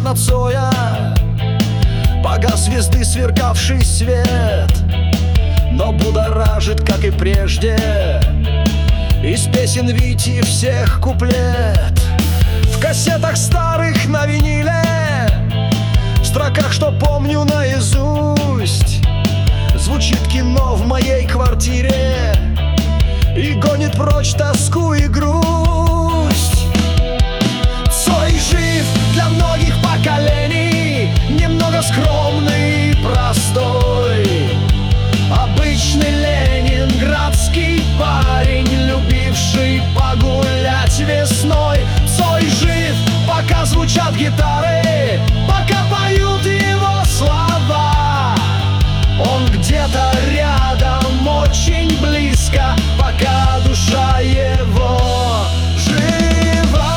на Цоя погас звезды сверкавший свет, но будоражит, как и прежде, из песен Вити всех куплет. В кассетах старых на виниле, в строках, что помню наизусть, звучит кино в моей квартире и гонит прочь тоску и грусть. Цой жив для многих поколений, немного скромный, простой, обычный ленинградский парень, любивший погулять весной. Цой жив, пока звучат гитары, пока поют его слова. Он где-то рядом, очень близко, пока душа его жива.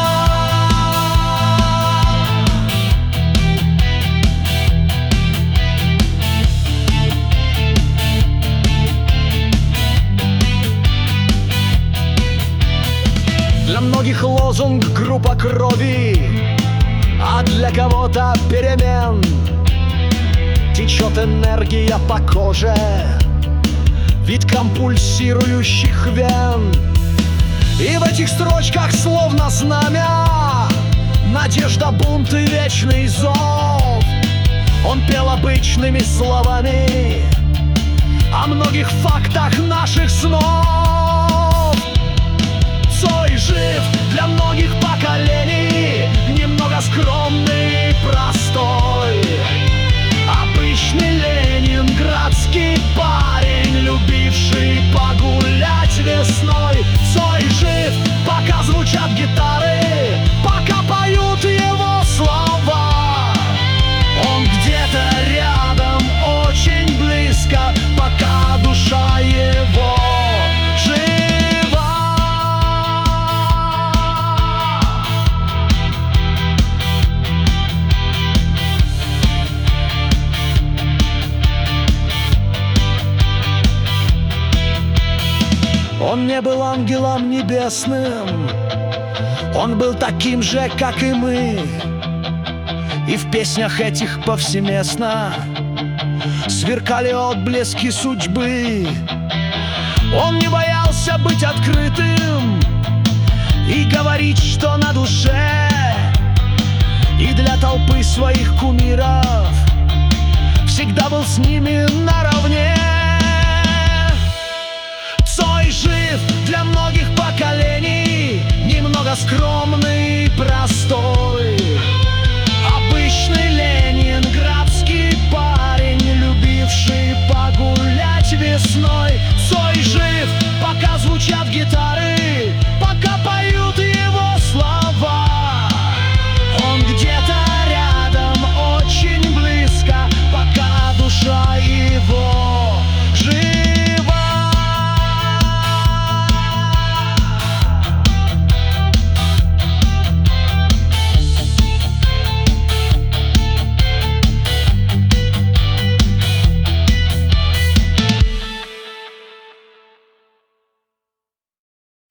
Для многих лозунг — группа крови, а для кого-то перемен. Течет энергия по коже, виткам пульсирующих вен. И в этих строчках словно знамя, надежда, бунт и вечный зов. Он пел обычными словами о многих фактах наших снов. Цой жив для многих поколений, немного скромный, простой, обычный ленинградский парень, любивший погулять весной. Цой жив, пока звучат гитары, пока поют его слова. Он где-то рядом, очень близко, пока душа его жива. Он не был ангелом небесным, он был таким же, как и мы. И в песнях этих повсеместно сверкали отблески судьбы. Он не боялся быть открытым и говорить, что на душе, и для толпы своих кумиров всегда был с ними наравне. Цой жив для многих поколений, немного скромный, простой,